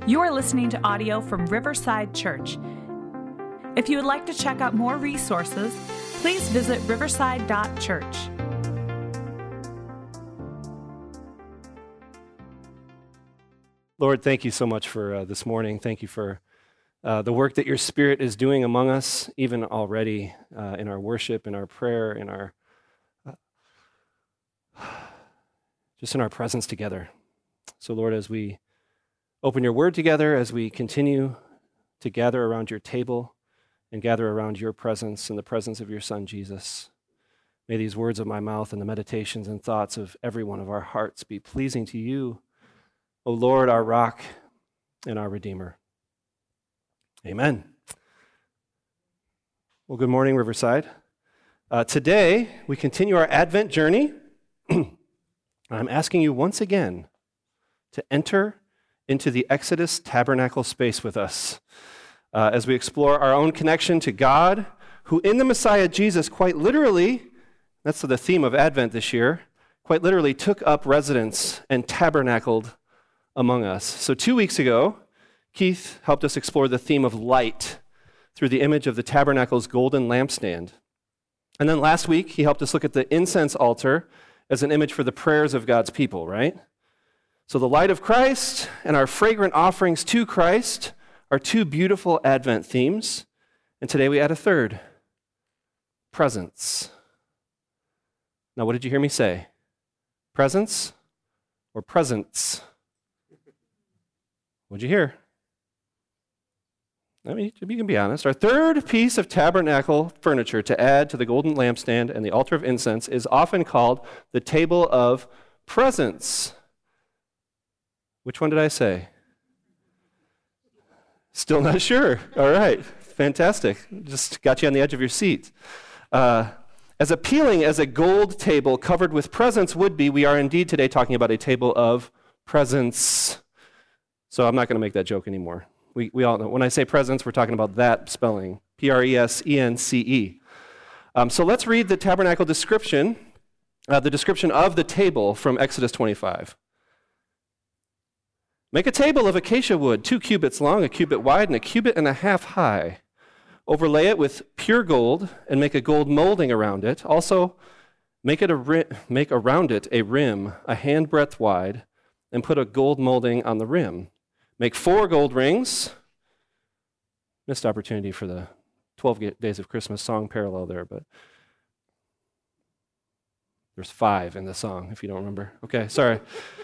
You are listening to audio from Riverside Church. If you would like to check out more resources, please visit riverside.church. Lord, thank you so much for this morning. Thank you for the work that your Spirit is doing among us, even already in our worship, in our prayer, in our just in our presence together. So, Lord, as we open your word together, as we continue to gather around your table and gather around your presence and the presence of your Son, Jesus, may these words of my mouth and the meditations and thoughts of every one of our hearts be pleasing to you, O Lord, our rock and our Redeemer. Amen. Well, good morning, Riverside. Today, we continue our Advent journey. I'm asking you once again to enter into the Exodus tabernacle space with us as we explore our own connection to God, who in the Messiah Jesus quite literally, that's the theme of Advent this year, quite literally took up residence and tabernacled among us. So 2 weeks ago, Keith helped us explore the theme of light through the image of the tabernacle's golden lampstand. And then last week, he helped us look at the incense altar as an image for the prayers of God's people, right? So the light of Christ and our fragrant offerings to Christ are two beautiful Advent themes. And today we add a third, presence. Now, what did you hear me say? Presence or presents? What'd you hear? I mean, you can be honest. Our third piece of tabernacle furniture to add to the golden lampstand and the altar of incense is often called the table of presents. Which one did I say? Still not sure. All right. Fantastic. Just got you on the edge of your seat. As appealing as a gold table covered with presents would be, we are indeed today talking about a table of presents. So I'm not going to make that joke anymore. We all know. When I say presents, we're talking about that spelling, P-R-E-S-E-N-C-E. So let's read the tabernacle description, the description of the table from Exodus 25. Make a table of acacia wood, 2 cubits long, 1 cubit wide, and 1.5 cubits high. Overlay it with pure gold and make a gold molding around it. Also, make around it a rim, a handbreadth wide, and put a gold molding on the rim. Make 4 gold rings. Missed opportunity for the 12 Days of Christmas song parallel there, but there's 5 in the song, if you don't remember. Okay, sorry.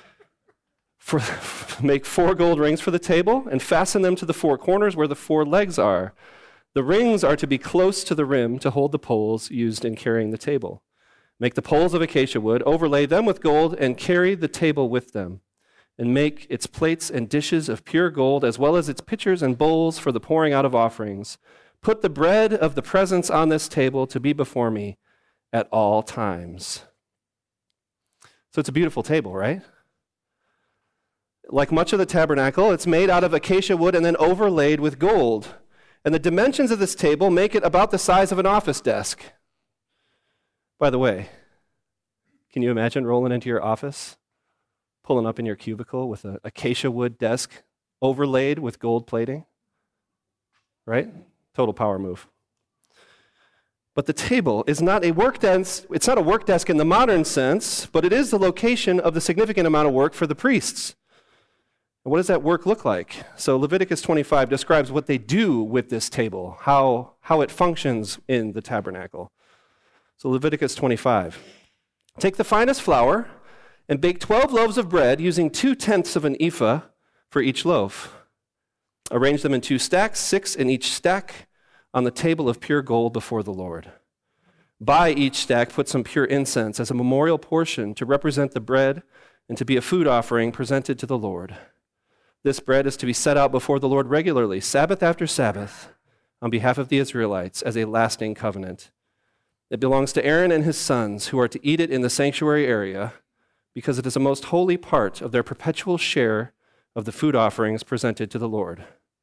Make 4 gold rings for the table and fasten them to the 4 corners where the 4 legs are. The rings are to be close to the rim to hold the poles used in carrying the table. Make the poles of acacia wood, overlay them with gold, and carry the table with them. And make its plates and dishes of pure gold, as well as its pitchers and bowls for the pouring out of offerings. Put the bread of the presence on this table to be before me at all times. So it's a beautiful table, right? Like much of the tabernacle, it's made out of acacia wood and then overlaid with gold. And the dimensions of this table make it about the size of an office desk. By the way, can you imagine rolling into your office, pulling up in your cubicle with an acacia wood desk overlaid with gold plating? Right? Total power move. But the table is not a work desk. It's not a work desk in the modern sense, but it is the location of the significant amount of work for the priests. And what does that work look like? So Leviticus 25 describes what they do with this table, how it functions in the tabernacle. So Leviticus 25. Take the finest flour and bake 12 loaves of bread using 2/10 of an ephah for each loaf. Arrange them in 2 stacks, 6 in each stack, on the table of pure gold before the Lord. By each stack, put some pure incense as a memorial portion to represent the bread and to be a food offering presented to the Lord. This bread is to be set out before the Lord regularly, Sabbath after Sabbath, on behalf of the Israelites as a lasting covenant. It belongs to Aaron and his sons, who are to eat it in the sanctuary area, because it is a most holy part of their perpetual share of the food offerings presented to the Lord.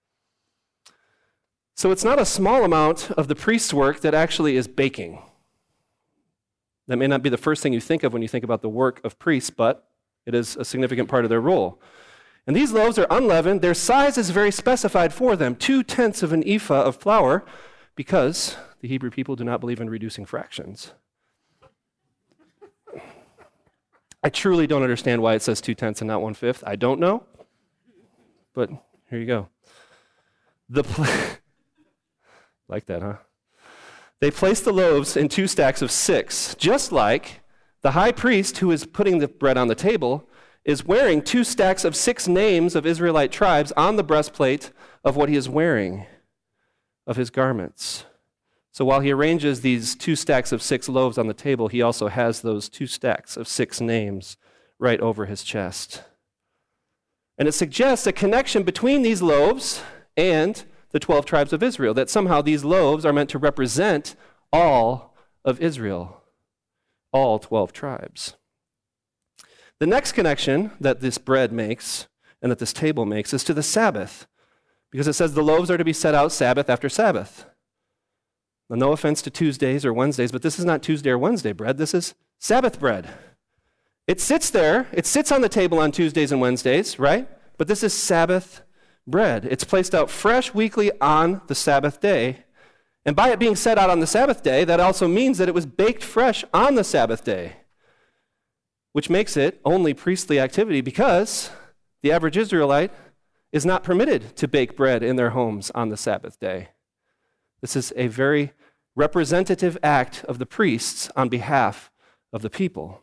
So it's not a small amount of the priest's work that actually is baking. That may not be the first thing you think of when you think about the work of priests, but it is a significant part of their role. And these loaves are unleavened. Their size is very specified for them, 2/10 of an ephah of flour, because the Hebrew people do not believe in reducing fractions. I truly don't understand why it says 2/10 and not 1/5. I don't know, but here you go. Like that, huh? They placed the loaves in 2 stacks of 6, just like the high priest who is putting the bread on the table is wearing 2 stacks of 6 names of Israelite tribes on the breastplate of what he is wearing, of his garments. So while he arranges these 2 stacks of 6 loaves on the table, he also has those 2 stacks of 6 names right over his chest. And it suggests a connection between these loaves and the 12 tribes of Israel, that somehow these loaves are meant to represent all of Israel, all 12 tribes. The next connection that this bread makes and that this table makes is to the Sabbath, because it says the loaves are to be set out Sabbath after Sabbath. Now, no offense to Tuesdays or Wednesdays, but this is not Tuesday or Wednesday bread. This is Sabbath bread. It sits there. It sits on the table on Tuesdays and Wednesdays, right? But this is Sabbath bread. It's placed out fresh weekly on the Sabbath day. And by it being set out on the Sabbath day, that also means that it was baked fresh on the Sabbath day, which makes it only priestly activity because the average Israelite is not permitted to bake bread in their homes on the Sabbath day. This is a very representative act of the priests on behalf of the people.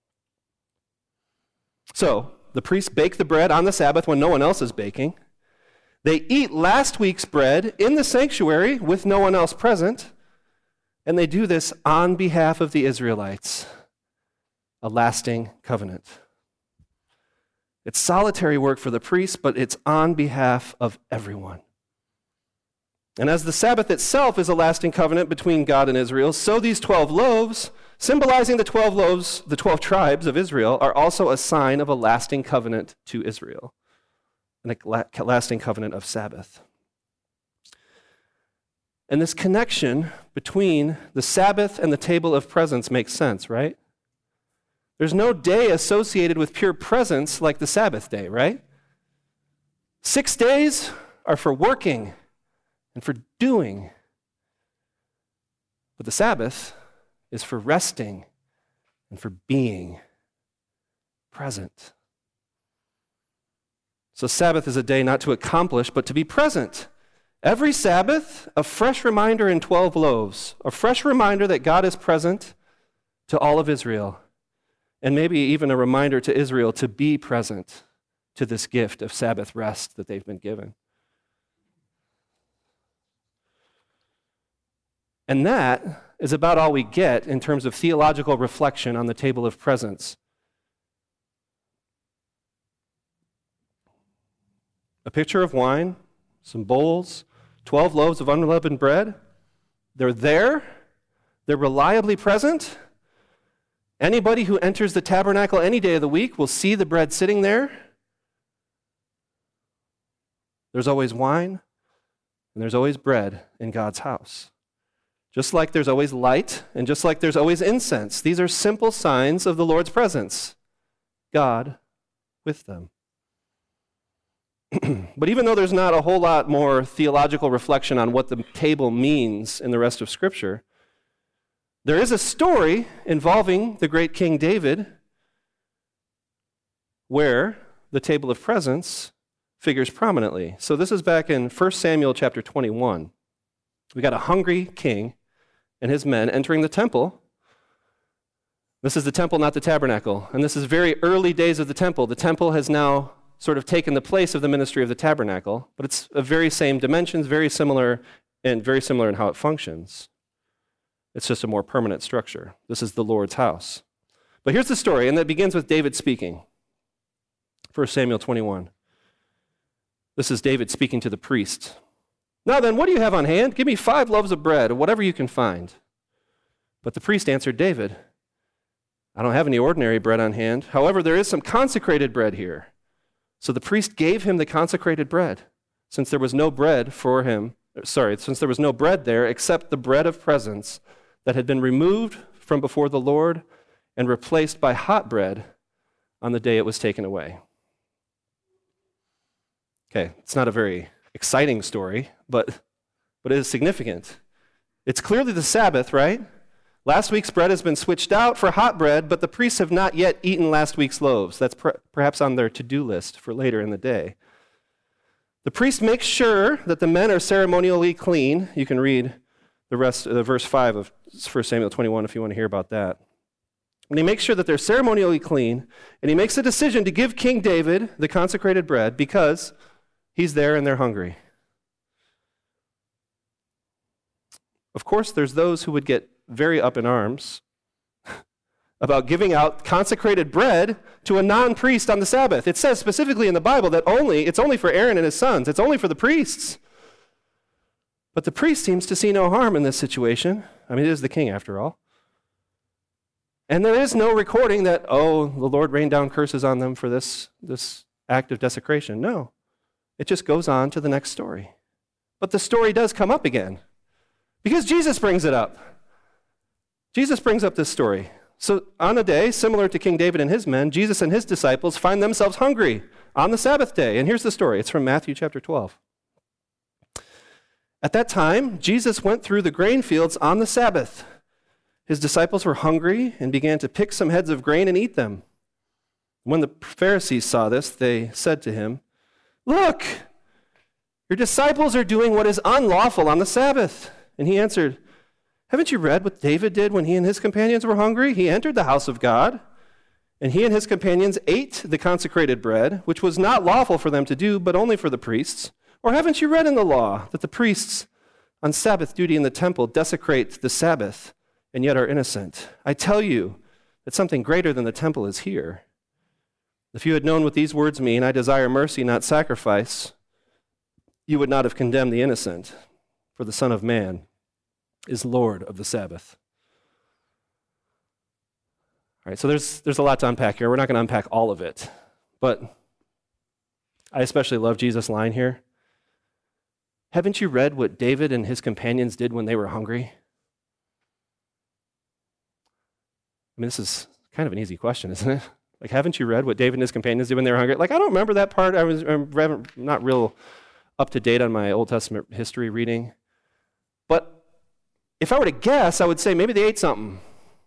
So, the priests bake the bread on the Sabbath when no one else is baking. They eat last week's bread in the sanctuary with no one else present, and they do this on behalf of the Israelites, a lasting covenant. It's solitary work for the priests, but it's on behalf of everyone. And as the Sabbath itself is a lasting covenant between God and Israel, so these 12 loaves, symbolizing the 12 loaves, the 12 tribes of Israel, are also a sign of a lasting covenant to Israel, and a lasting covenant of Sabbath. And this connection between the Sabbath and the table of presence makes sense, right? There's no day associated with pure presence like the Sabbath day, right? 6 days are for working and for doing. But the Sabbath is for resting and for being present. So Sabbath is a day not to accomplish, but to be present. Every Sabbath, a fresh reminder in 12 loaves, a fresh reminder that God is present to all of Israel, and maybe even a reminder to Israel to be present to this gift of Sabbath rest that they've been given. And that is about all we get in terms of theological reflection on the table of presence. A pitcher of wine, some bowls, 12 loaves of unleavened bread. They're there. They're reliably present. Anybody who enters the tabernacle any day of the week will see the bread sitting there. There's always wine, and there's always bread in God's house. Just like there's always light, and just like there's always incense. These are simple signs of the Lord's presence. God with them. But even though there's not a whole lot more theological reflection on what the table means in the rest of Scripture, there is a story involving the great King David where the table of presence figures prominently. So this is back in 1 Samuel chapter 21. We got a hungry king and his men entering the temple. This is the temple, not the tabernacle. And this is very early days of the temple. The temple has now sort of taken the place of the ministry of the tabernacle, but it's of very same dimensions, very similar in how it functions. It's just a more permanent structure. This is the Lord's house. But here's the story, and that begins with David speaking. 1 Samuel 21. This is David speaking to the priest. Now then, what do you have on hand? Give me 5 loaves of bread, or whatever you can find. But the priest answered David, I don't have any ordinary bread on hand. However, there is some consecrated bread here. So the priest gave him the consecrated bread, since there was no bread there except the bread of presence that had been removed from before the Lord and replaced by hot bread on the day it was taken away. Okay, it's not a very exciting story, but it is significant. It's clearly the Sabbath, right? Last week's bread has been switched out for hot bread, but the priests have not yet eaten last week's loaves. That's perhaps on their to-do list for later in the day. The priest makes sure that the men are ceremonially clean. You can read the rest of verse 5 of 1 Samuel 21 if you want to hear about that. And he makes sure that they're ceremonially clean, and he makes a decision to give King David the consecrated bread because he's there and they're hungry. Of course, there's those who would get very up in arms about giving out consecrated bread to a non-priest on the Sabbath. It says specifically in the Bible that it's only for Aaron and his sons. It's only for the priests. But the priest seems to see no harm in this situation. I mean, it is the king after all. And there is no recording that, the Lord rained down curses on them for this act of desecration. No. It just goes on to the next story. But the story does come up again because Jesus brings it up. Jesus brings up this story. So on a day similar to King David and his men, Jesus and his disciples find themselves hungry on the Sabbath day. And here's the story. It's from Matthew chapter 12. At that time, Jesus went through the grain fields on the Sabbath. His disciples were hungry and began to pick some heads of grain and eat them. When the Pharisees saw this, they said to him, "Look, your disciples are doing what is unlawful on the Sabbath." And he answered, "Haven't you read what David did when he and his companions were hungry? He entered the house of God, and he and his companions ate the consecrated bread, which was not lawful for them to do, but only for the priests. Or haven't you read in the law that the priests on Sabbath duty in the temple desecrate the Sabbath and yet are innocent? I tell you that something greater than the temple is here. If you had known what these words mean, 'I desire mercy, not sacrifice,' you would not have condemned the innocent, for the Son of Man is Lord of the Sabbath." All right, so there's a lot to unpack here. We're not going to unpack all of it, but I especially love Jesus' line here. Haven't you read what David and his companions did when they were hungry? I mean, this is kind of an easy question, isn't it? Like, haven't you read what David and his companions did when they were hungry? Like, I don't remember that part. I'm not real up to date on my Old Testament history reading. But if I were to guess, I would say maybe they ate something.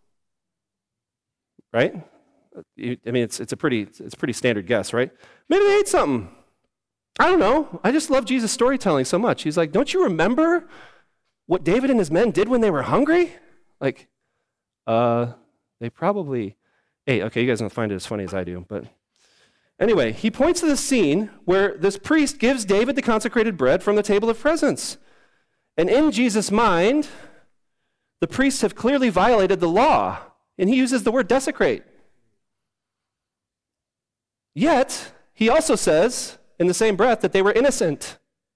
Right? I mean, it's a pretty standard guess, right? Maybe they ate something. I don't know. I just love Jesus' storytelling so much. He's like, don't you remember what David and his men did when they were hungry? Like, they probably ate. Okay, you guys don't find it as funny as I do, but anyway, he points to the scene where this priest gives David the consecrated bread from the table of presence. And in Jesus' mind, the priests have clearly violated the law, and he uses the word desecrate. Yet, he also says in the same breath that they were innocent.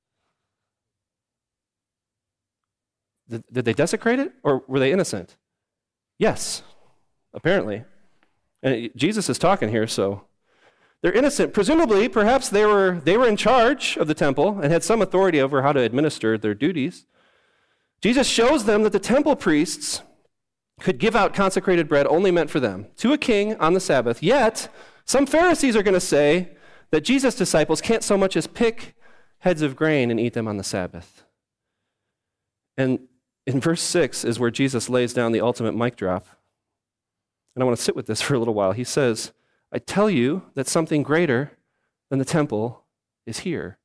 Did they desecrate it, or were they innocent? Yes, apparently. And Jesus is talking here, so they're innocent. Presumably, perhaps they were in charge of the temple and had some authority over how to administer their duties. Jesus shows them that the temple priests could give out consecrated bread only meant for them to a king on the Sabbath. Yet, some Pharisees are going to say that Jesus' disciples can't so much as pick heads of grain and eat them on the Sabbath. And in verse 6 is where Jesus lays down the ultimate mic drop. And I want to sit with this for a little while. He says, I tell you that something greater than the temple is here.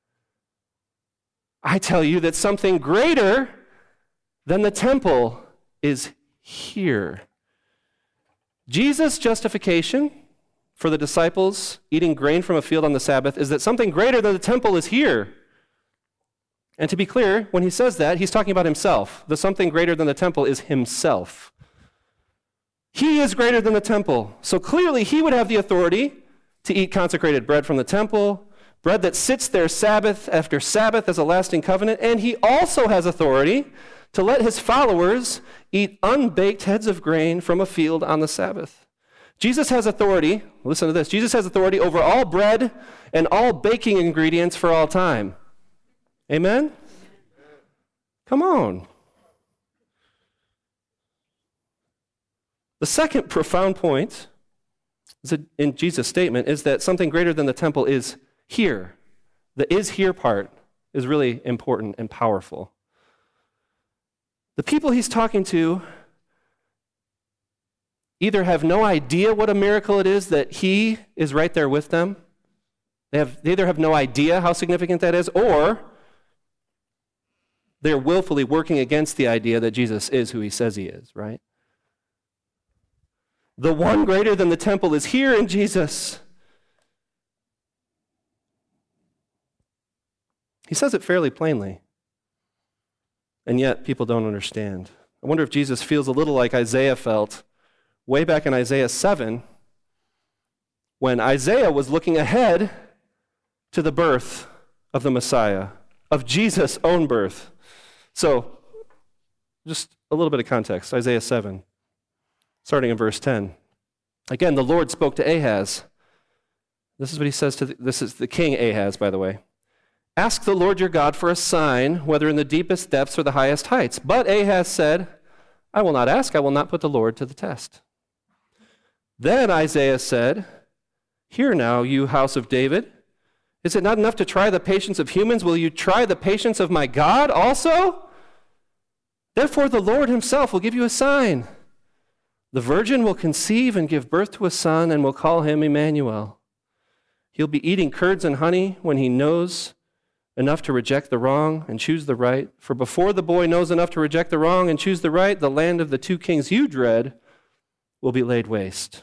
I tell you that something greater than the temple is here. Jesus' justification for the disciples eating grain from a field on the Sabbath is that something greater than the temple is here. And to be clear, when he says that, he's talking about himself. The something greater than the temple is himself. He is greater than the temple. So clearly he would have the authority to eat consecrated bread from the temple, bread that sits there Sabbath after Sabbath as a lasting covenant, and he also has authority to let his followers eat unbaked heads of grain from a field on the Sabbath. Jesus has authority, listen to this, Jesus has authority over all bread and all baking ingredients for all time. Amen? Come on. The second profound point in Jesus' statement is that something greater than the temple is here. The is here part is really important and powerful. The people he's talking to either have no idea what a miracle it is that he is right there with them. They either have no idea how significant that is, or they're willfully working against the idea that Jesus is who he says he is, right? The one greater than the temple is here in Jesus. He says it fairly plainly, and yet people don't understand. I wonder if Jesus feels a little like Isaiah felt way back in Isaiah 7, when Isaiah was looking ahead to the birth of the Messiah, of Jesus' own birth. So, just a little bit of context. Isaiah 7, starting in verse 10. Again, the Lord spoke to Ahaz. This is what he says to this is the king Ahaz, by the way. Ask the Lord your God for a sign, whether in the deepest depths or the highest heights. But Ahaz said, I will not ask, I will not put the Lord to the test. Then Isaiah said, Hear now, you house of David. Is it not enough to try the patience of humans? Will you try the patience of my God also? Therefore the Lord himself will give you a sign. The virgin will conceive and give birth to a son and will call him Emmanuel. He'll be eating curds and honey when he knows enough to reject the wrong and choose the right. For before the boy knows enough to reject the wrong and choose the right, the land of the two kings you dread will be laid waste.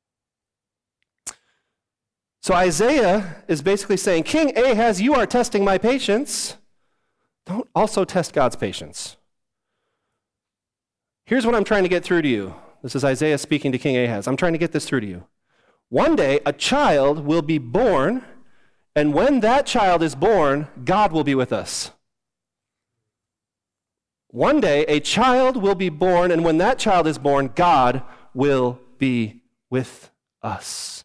So Isaiah is basically saying, King Ahaz, you are testing my patience. Don't also test God's patience. Here's what I'm trying to get through to you. This is Isaiah speaking to King Ahaz. I'm trying to get this through to you. One day, a child will be born, and when that child is born, God will be with us. One day, a child will be born, and when that child is born, God will be with us.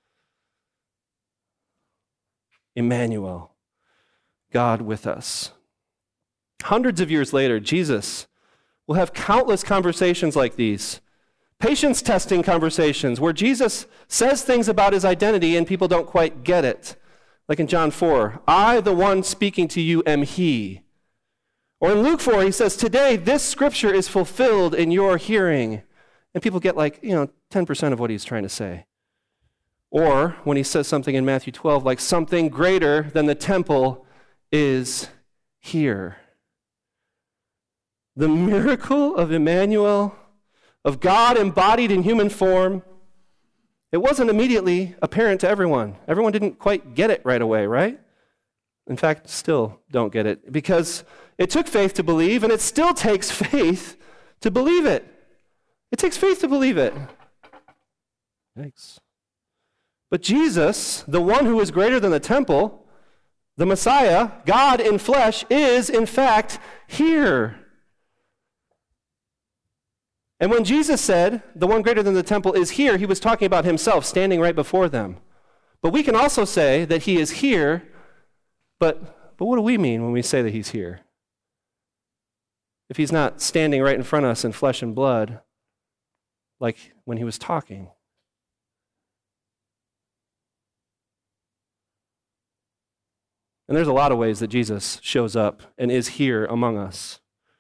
Emmanuel, God with us. Hundreds of years later, Jesus will have countless conversations like these, patience testing conversations, where Jesus says things about his identity and people don't quite get it. Like in John 4, I, the one speaking to you, am he. Or in Luke 4, he says, today this scripture is fulfilled in your hearing. And people get 10% of what he's trying to say. Or when he says something in Matthew 12, like something greater than the temple is here. The miracle of Emmanuel, of God embodied in human form, it wasn't immediately apparent to everyone. Everyone didn't quite get it right away, right? In fact, still don't get it, because it took faith to believe, and it still takes faith to believe it. It takes faith to believe it. Thanks. But Jesus, the one who is greater than the temple, the Messiah, God in flesh, is in fact here. And when Jesus said, the one greater than the temple is here, he was talking about himself standing right before them. But we can also say that he is here, but what do we mean when we say that he's here? If he's not standing right in front of us in flesh and blood, like when he was talking. And there's a lot of ways that Jesus shows up and is here among us.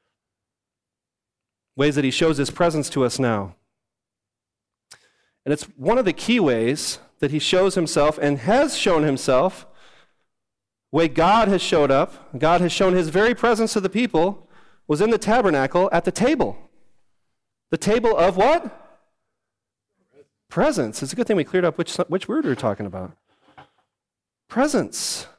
Ways that he shows his presence to us now. And it's one of the key ways that he shows himself and has shown himself. The way God has showed up, God has shown his very presence to the people, was in the tabernacle at the table. The table of what? Presence. It's a good thing we cleared up which word we were talking about. Presence.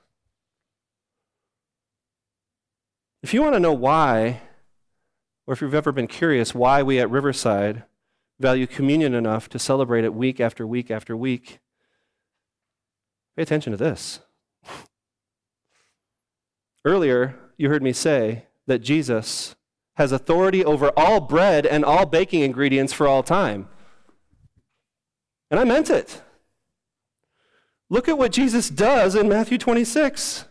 If you want to know why, or if you've ever been curious why we at Riverside value communion enough to celebrate it week after week after week, pay attention to this. Earlier, you heard me say that Jesus has authority over all bread and all baking ingredients for all time. And I meant it. Look at what Jesus does in Matthew 26.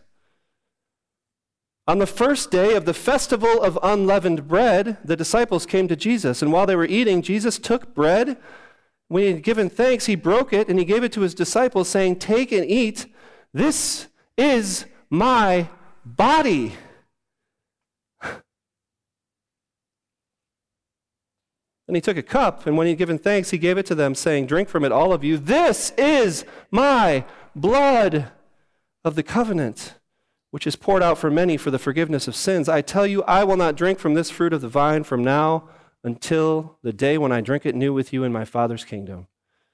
On the first day of the festival of unleavened bread, the disciples came to Jesus, and while they were eating, Jesus took bread. When he had given thanks, he broke it, and he gave it to his disciples, saying, "Take and eat. This is my body. And he took a cup, and when he had given thanks, he gave it to them, saying, drink from it, all of you. This is my blood of the covenant, which is poured out for many for the forgiveness of sins. I tell you, I will not drink from this fruit of the vine from now until the day when I drink it new with you in my Father's kingdom.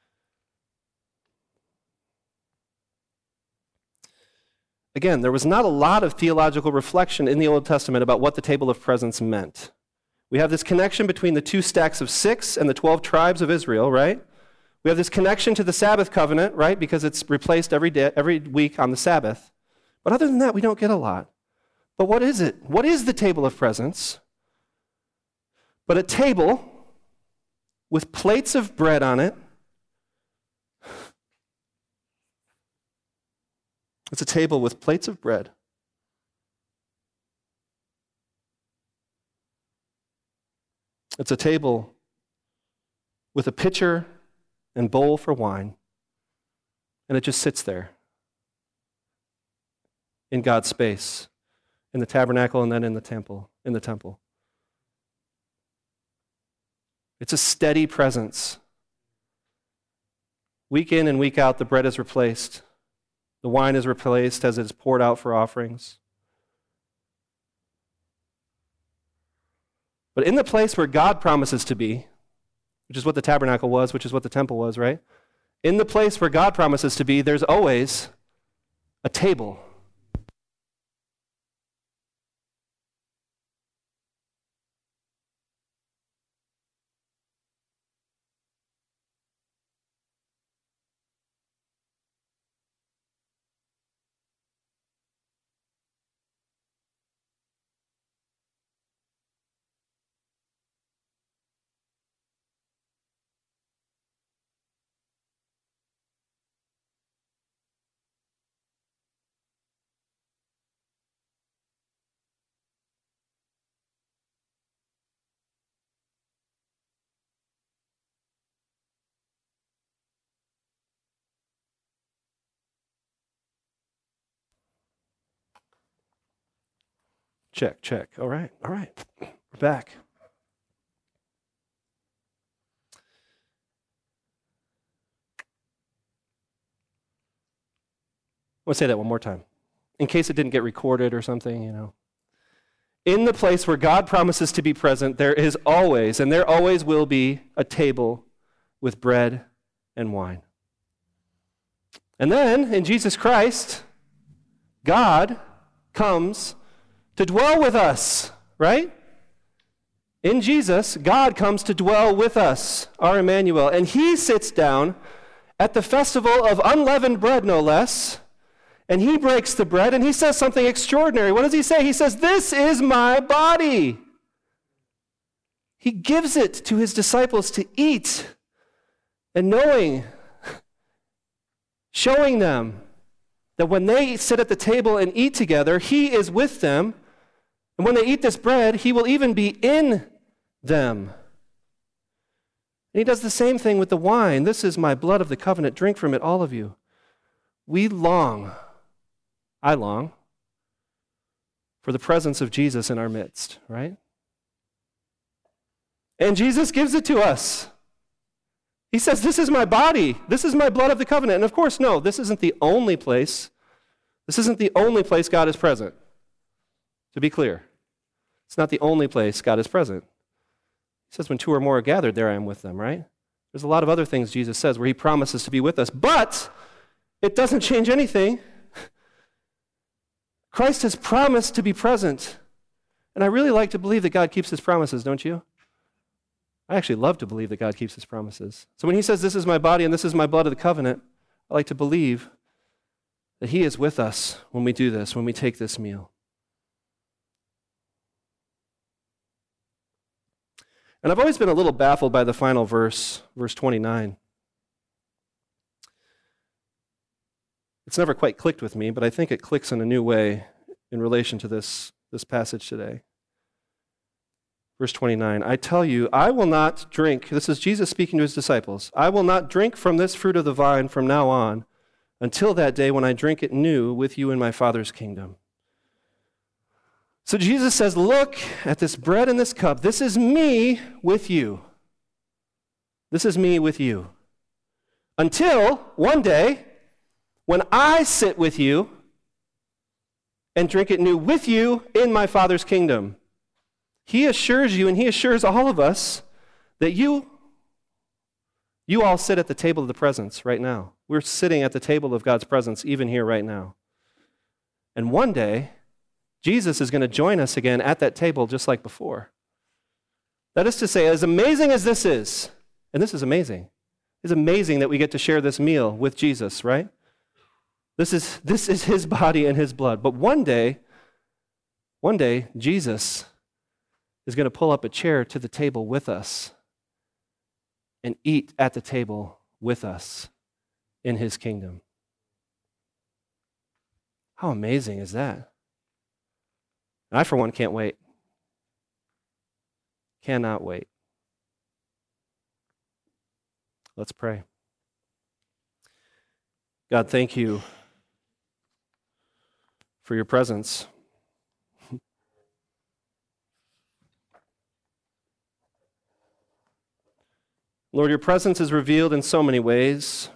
Again, there was not a lot of theological reflection in the Old Testament about what the table of presence meant. We have this connection between the 2 stacks of 6 and the 12 tribes of Israel, right? We have this connection to the Sabbath covenant, right? Because it's replaced every week on the Sabbath. But other than that, we don't get a lot. But what is it? What is the table of presence? But a table with plates of bread on it. It's a table with plates of bread. It's a table with a pitcher and bowl for wine, and it just sits there in God's space, in the tabernacle and then in the temple. It's a steady presence. Week in and week out, the bread is replaced. The wine is replaced as it is poured out for offerings. But in the place where God promises to be, which is what the tabernacle was, which is what the temple was, right? In the place where God promises to be, there's always a table. Check. All right. We're back. I want to say that one more time, in case it didn't get recorded or something, In the place where God promises to be present, there is always, and there always will be, a table with bread and wine. And then, in Jesus Christ, God comes to dwell with us, right? In Jesus, God comes to dwell with us, our Emmanuel, and he sits down at the festival of unleavened bread, no less, and he breaks the bread, and he says something extraordinary. What does he say? He says, "This is my body." He gives it to his disciples to eat, and showing them that when they sit at the table and eat together, he is with them. And when they eat this bread, he will even be in them. And he does the same thing with the wine. "This is my blood of the covenant. Drink from it, all of you." I long for the presence of Jesus in our midst, right? And Jesus gives it to us. He says, "This is my body. This is my blood of the covenant." And of course, no, this isn't the only place. This isn't the only place God is present. To be clear, it's not the only place God is present. He says, "When 2 or more are gathered, there I am with them," right? There's a lot of other things Jesus says where he promises to be with us, but it doesn't change anything. Christ has promised to be present. And I really like to believe that God keeps his promises, don't you? I actually love to believe that God keeps his promises. So when he says, "This is my body and this is my blood of the covenant," I like to believe that he is with us when we do this, when we take this meal. And I've always been a little baffled by the final verse 29. It's never quite clicked with me, but I think it clicks in a new way in relation to this passage today. Verse 29, "I tell you, I will not drink," this is Jesus speaking to his disciples, "I will not drink from this fruit of the vine from now on until that day when I drink it new with you in my Father's kingdom. So Jesus says, look at this bread and this cup. This is me with you. This is me with you. Until one day when I sit with you and drink it new with you in my Father's kingdom. He assures you, and he assures all of us, that you all sit at the table of the presence right now. We're sitting at the table of God's presence even here right now. And one day, Jesus is going to join us again at that table just like before. That is to say, as amazing as this is, and this is amazing, it's amazing that we get to share this meal with Jesus, right? This is his body and his blood. But one day, Jesus is going to pull up a chair to the table with us and eat at the table with us in his kingdom. How amazing is that? I, for one, can't wait. Cannot wait. Let's pray. God, thank you for your presence. Lord, your presence is revealed in so many ways.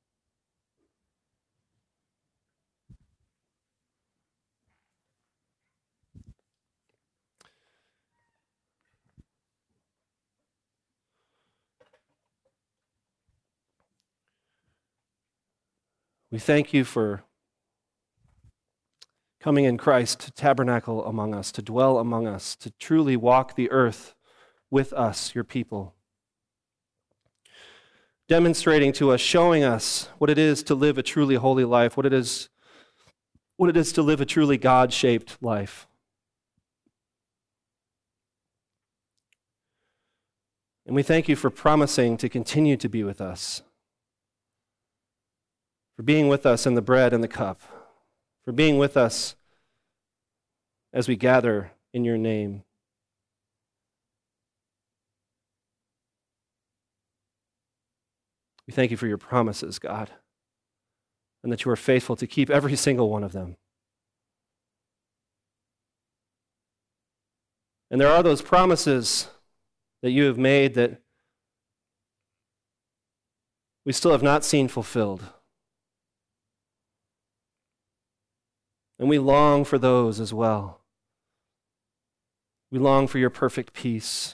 We thank you for coming in Christ to tabernacle among us, to dwell among us, to truly walk the earth with us, your people. Demonstrating to us, showing us what it is to live a truly holy life, what it is to live a truly God-shaped life. And we thank you for promising to continue to be with us, for being with us in the bread and the cup, for being with us as we gather in your name. We thank you for your promises, God, and that you are faithful to keep every single one of them. And there are those promises that you have made that we still have not seen fulfilled. And we long for those as well. We long for your perfect peace.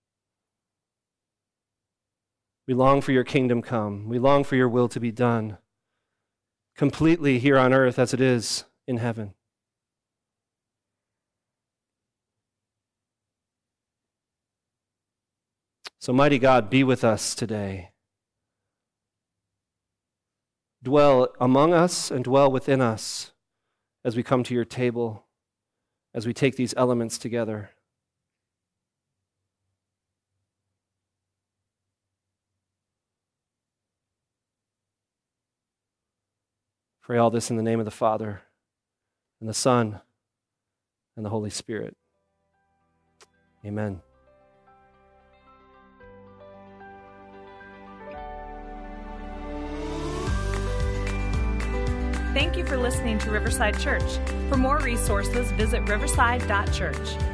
We long for your kingdom come. We long for your will to be done completely here on earth as it is in heaven. So, mighty God, be with us today. Dwell among us and dwell within us as we come to your table, as we take these elements together. Pray all this in the name of the Father, and the Son, and the Holy Spirit. Amen. Thank you for listening to Riverside Church. For more resources, visit riverside.church.